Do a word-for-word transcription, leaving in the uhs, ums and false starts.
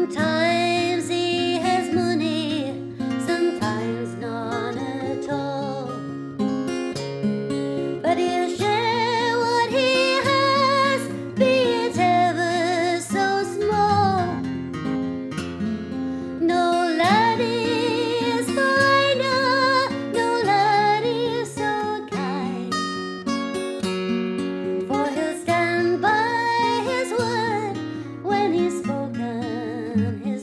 Sometimes he has money, sometimes none at all. But he'll share what he has, be it ever so small. No laddie is finer, no laddie is so kind, for he'll stand by his word when he's spoken his